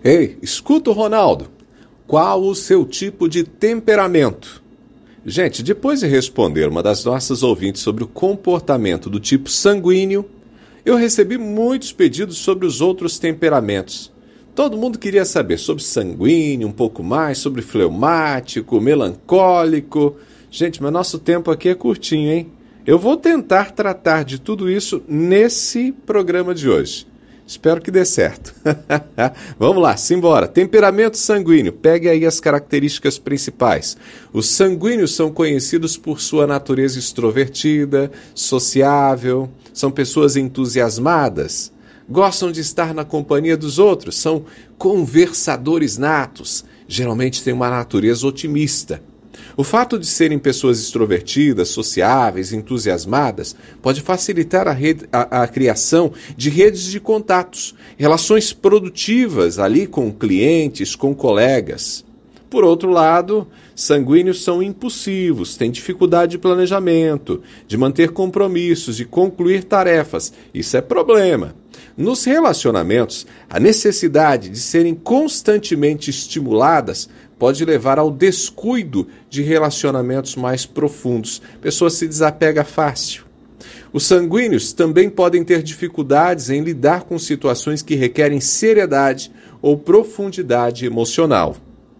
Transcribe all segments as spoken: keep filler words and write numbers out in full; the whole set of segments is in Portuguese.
Ei, escuta o Ronaldo. Qual o seu tipo de temperamento? Gente, depois de responder uma das nossas ouvintes sobre o comportamento do tipo sanguíneo, eu recebi muitos pedidos sobre os outros temperamentos. Todo mundo queria saber sobre sanguíneo, um pouco mais, sobre fleumático, melancólico. Gente, mas nosso tempo aqui é curtinho, hein? Eu vou tentar tratar de tudo isso nesse programa de hoje. Espero que dê certo. Vamos lá, simbora. Temperamento sanguíneo. Pegue aí as características principais. Os sanguíneos são conhecidos por sua natureza extrovertida, sociável, são pessoas entusiasmadas, gostam de estar na companhia dos outros, são conversadores natos, geralmente têm uma natureza otimista. O fato de serem pessoas extrovertidas, sociáveis, entusiasmadas, pode facilitar a, rede, a, a criação de redes de contatos, relações produtivas ali com clientes, com colegas. Por outro lado, sanguíneos são impulsivos, têm dificuldade de planejamento, de manter compromissos, de concluir tarefas. Isso é problema. Nos relacionamentos, a necessidade de serem constantemente estimuladas pode levar ao descuido de relacionamentos mais profundos. A pessoa se desapega fácil. Os sanguíneos também podem ter dificuldades em lidar com situações que requerem seriedade ou profundidade emocional.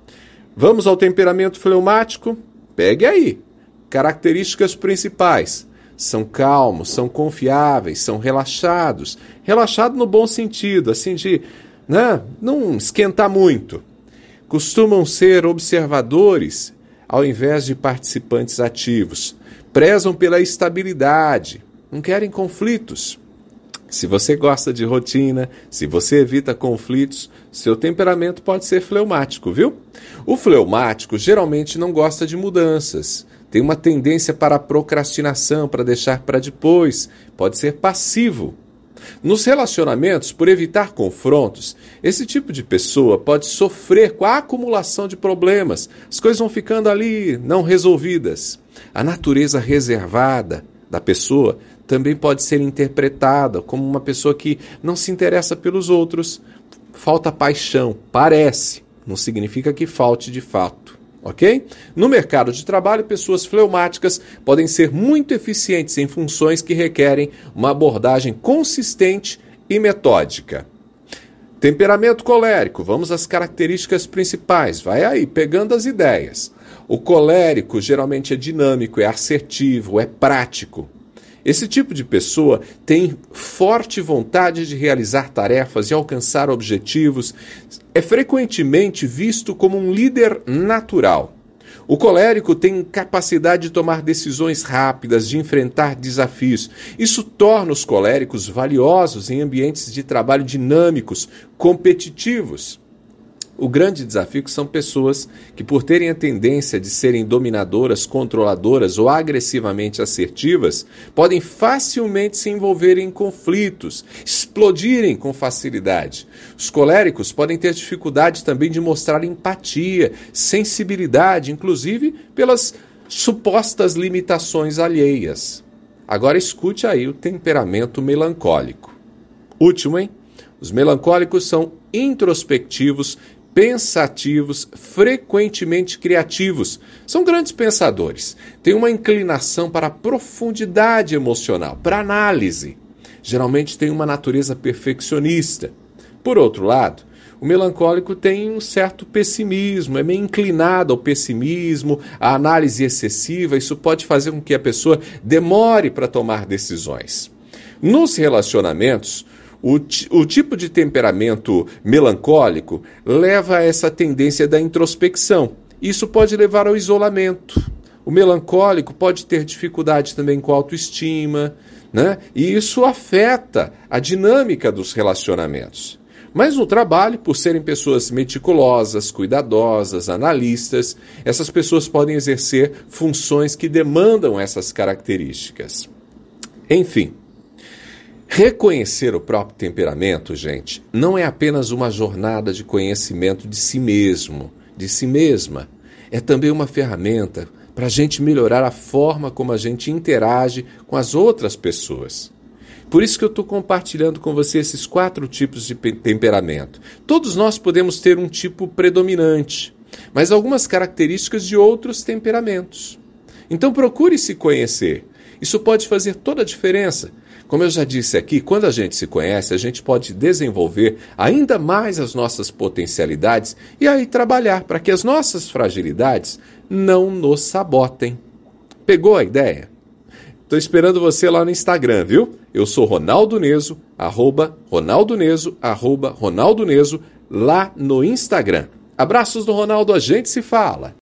Vamos ao temperamento fleumático? Pegue aí. Características principais. São calmos, são confiáveis, são relaxados. Relaxado no bom sentido, assim de, né, não esquentar muito. Costumam ser observadores ao invés de participantes ativos. Prezam pela estabilidade, não querem conflitos. Se você gosta de rotina, se você evita conflitos, seu temperamento pode ser fleumático, viu? O fleumático geralmente não gosta de mudanças, tem uma tendência para a procrastinação, para deixar para depois, pode ser passivo. Nos relacionamentos, por evitar confrontos, esse tipo de pessoa pode sofrer com a acumulação de problemas. As coisas vão ficando ali não resolvidas. A natureza reservada da pessoa também pode ser interpretada como uma pessoa que não se interessa pelos outros. Falta paixão, parece, não significa que falte de fato. Ok? No mercado de trabalho, pessoas fleumáticas podem ser muito eficientes em funções que requerem uma abordagem consistente e metódica. Temperamento colérico, vamos às características principais, vai aí, pegando as ideias. O colérico geralmente é dinâmico, é assertivo, é prático. Esse tipo de pessoa tem forte vontade de realizar tarefas e alcançar objetivos, é frequentemente visto como um líder natural. O colérico tem capacidade de tomar decisões rápidas, de enfrentar desafios. Isso torna os coléricos valiosos em ambientes de trabalho dinâmicos, competitivos. O grande desafio são pessoas que, por terem a tendência de serem dominadoras, controladoras ou agressivamente assertivas, podem facilmente se envolver em conflitos, explodirem com facilidade. Os coléricos podem ter dificuldade também de mostrar empatia, sensibilidade, inclusive pelas supostas limitações alheias. Agora escute aí o temperamento melancólico. Último, hein? Os melancólicos são introspectivos, pensativos, frequentemente criativos. São grandes pensadores. Têm uma inclinação para a profundidade emocional, para análise. Geralmente têm uma natureza perfeccionista. Por outro lado, o melancólico tem um certo pessimismo, é meio inclinado ao pessimismo, à análise excessiva. Isso pode fazer com que a pessoa demore para tomar decisões. Nos relacionamentos, O, o tipo de temperamento melancólico leva a essa tendência da introspecção. Isso pode levar ao isolamento. O melancólico pode ter dificuldade também com a autoestima, né? E isso afeta a dinâmica dos relacionamentos. Mas no trabalho, por serem pessoas meticulosas, cuidadosas, analistas, essas pessoas podem exercer funções que demandam essas características. Enfim, reconhecer o próprio temperamento, gente, não é apenas uma jornada de conhecimento de si mesmo, de si mesma. É também uma ferramenta para a gente melhorar a forma como a gente interage com as outras pessoas. Por isso que eu estou compartilhando com você esses quatro tipos de temperamento. Todos nós podemos ter um tipo predominante, mas algumas características de outros temperamentos. Então procure se conhecer. Isso pode fazer toda a diferença. Como eu já disse aqui, quando a gente se conhece, a gente pode desenvolver ainda mais as nossas potencialidades e aí trabalhar para que as nossas fragilidades não nos sabotem. Pegou a ideia? Estou esperando você lá no Instagram, viu? Eu sou Ronaldo Neso, arroba Ronaldo Neso, arroba Ronaldo Neso, lá no Instagram. Abraços do Ronaldo, a gente se fala.